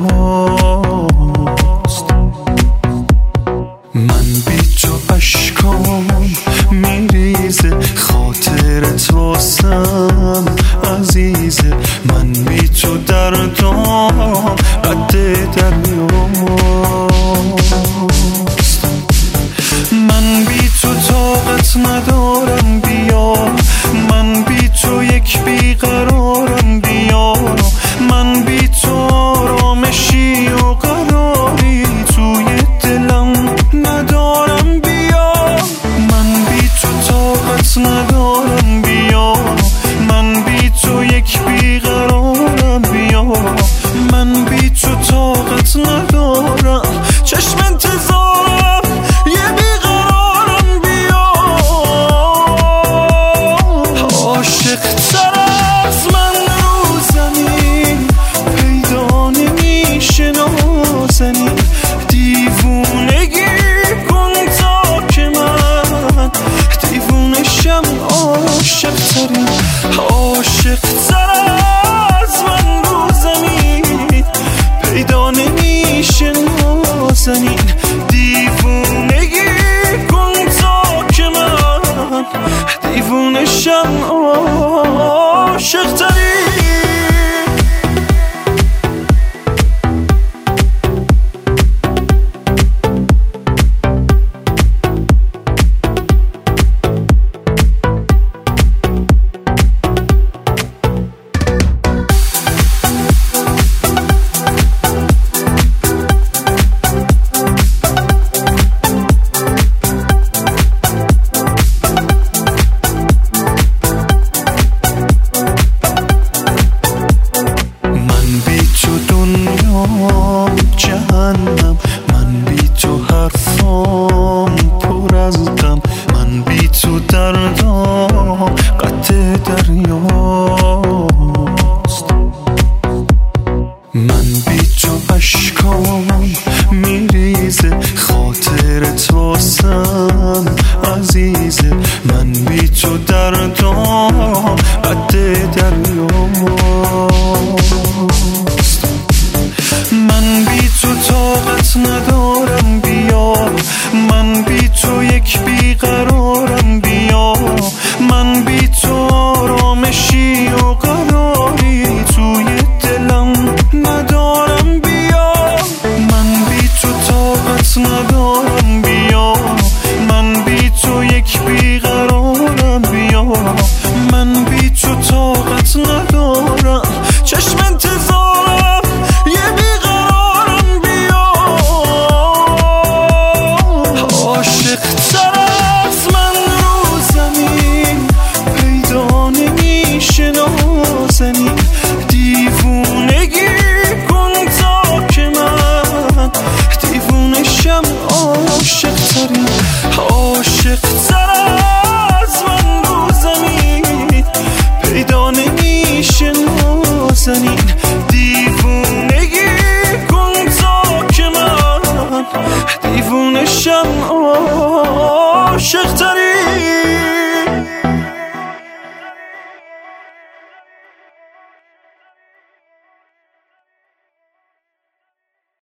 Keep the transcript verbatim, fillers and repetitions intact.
من بی تو اشکام میریزه، خاطرت واسم عزیزه. من بی تو دردام قد دریاست. من بی تو طاقت ندارم بیا، من بی تو یک بیقرارم بیا. من بی تو آرامشی و قراری توی دلم ندارم بیا. من بی تو طاقت ندارم بیا، من بی تو یک بیقرارم بیا. من بی تو طاقت ندارم، چشم انتظارم یه بیقرارم بیا. عاشق تر از من رو زمین پیدا نمیشه نازنین. دیوونگی کن تا که من دیوونشم. عاشق ترین عاشق تر از من رو زمین پیدا نمیشه نازنین. دیوونگی کن تا که من دیوونشم. عاشق ترین جهنم. من بی تو حرفام پر از غم، من بی تو دردام قد دریاست. من بی تو اشکام میریزه، خاطرت واسم عزیزه. من بی تو دردام قد دریاست. من بی تو طاقت ندارم بیا، من بی تو یک بیقرارم بیا. من بی تو آرامشی و قراری توی دلم ندارم بیا. من بی تو طاقت ندارم بیا، من بی تو یک بیقرارم بیا. من بی تو طاقت ندارم، چشم انتظارم یه بیقرارم بیا. عاشق تر از من رو زمین پیدا نمیشه نازنین. دیوونگی کن تا که من دیوونشم. عاشق ترین عاشق تر از من رو زمین پیدا نمیشه نازنین. دیوونگی کن تا که من دیوونشم. عاشق ترین